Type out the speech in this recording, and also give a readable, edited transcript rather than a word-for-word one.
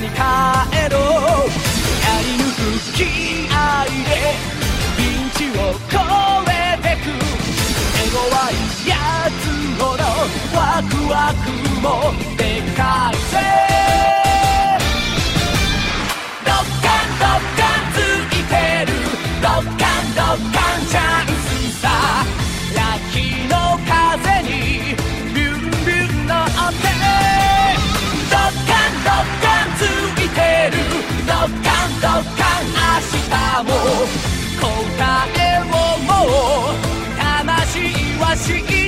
に帰ろう。やり抜く気合いでピンチを越えてく。手強いやつほどワクワクもでかいぜ。ドッカンドッカンついてる。ドッカンドッカンチャンスさ。秋の風にビュンビュン乗ってドッカンドッカンついてる。ドッカンドッカン明日も答えをもう魂は知って